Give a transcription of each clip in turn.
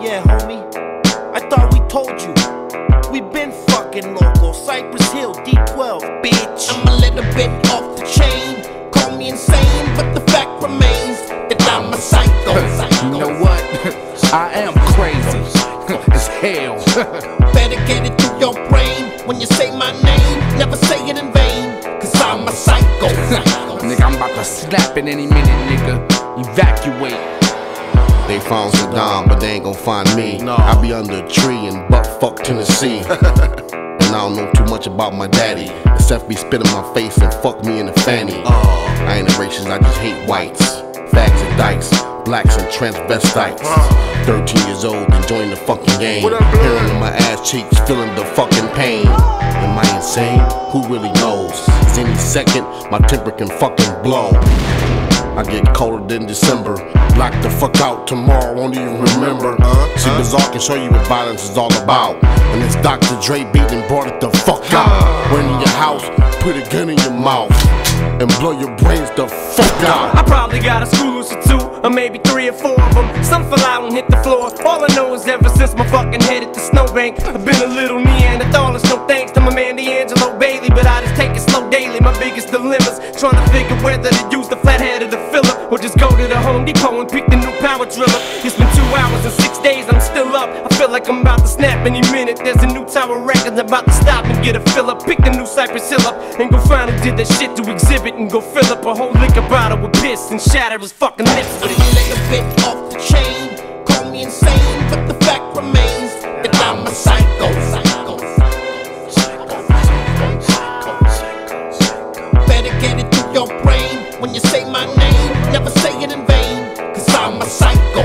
yeah, homie. I thought we told you. We been fucking local. Cypress Hill, D12, bitch. I'm a little bit off the chain. Call me insane, but the fact remains that I'm a psycho. You know what? I am crazy as hell. Better get it through your brain. When you say my name, never say it in vain. Cause I'm a psycho. Nigga, I'm about to snap in any minute, nigga. Evacuate. They found Saddam, but they ain't gon' find me. No. I be under a tree in butt-fuck Tennessee. And I don't know too much about my daddy, except be spit in my face and fuck me in the fanny. I ain't a racist, I just hate whites. Fags and dice, blacks and transvestites. 13 years old, enjoying the fucking game. Hearing in my ass cheeks, feeling the fucking pain. Am I insane? Who really knows? 'Cause any second, my temper can fucking blow. I get colder than December. Black the fuck out, tomorrow won't even remember. See, Bizarre can show you what violence is all about. And it's Dr. Dre beat and brought it the fuck out. Run in your house, put a gun in your mouth, and blow your brains the fuck out. I probably got a school or two, or maybe 3 or 4 of them. Some fell out and hit the floor. All I know is ever since my fucking head hit the snowbank, I've been a little Neanderthal. No thanks to my man D'Angelo Bailey, but I just take it slow daily. My biggest dilemmas, trying to figure whether to use the flathead or the filler, or just go to the Home Depot and pick the new power driller. It's been 2 hours and 6 days, I'm still up. I feel like I'm about to snap any minute. There's a new Tower Records about to stop and get a fill up. Pick the new Cypress Hill up and go find who did that shit to exhibit, and go fill up a whole liquor bottle with piss and shatter his fucking lips with it. I'm a little bit off the chain. Call me insane, but the fact remains that I'm a psycho. Better get it through your brain. When you say my name, never say it in vain. Cause I'm a psycho.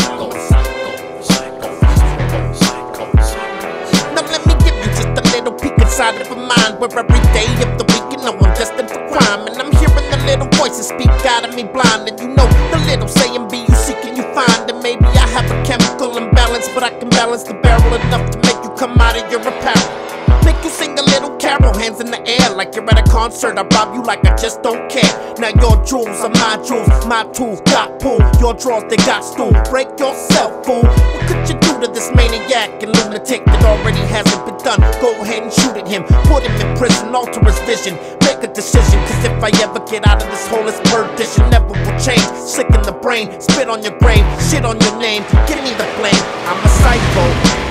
Now let me give you just a little peek inside of a mind where every day of the week you know I'm destined for crime. And I'm hearing the little voices speak out of me blind. And you know the little saying be you seek and you find. And maybe I have a chemical imbalance, but I can balance the barrel enough to make you come out of your apparel. Make you sing a little carol, hands in the air like you're at a concert. I rob you like I just don't care. Now your jewels are my jewels, my tools got pull. Your drawers they got stool. Break yourself, fool. What could you do to this maniac and lunatic that already hasn't been done? Go ahead and shoot at him, put him in prison, alter his vision. Make a decision, cause if I ever get out of this hole, it's perdition. Never will change, sick in the brain, spit on your grave, shit on your name. Give me the blame, I'm a psycho.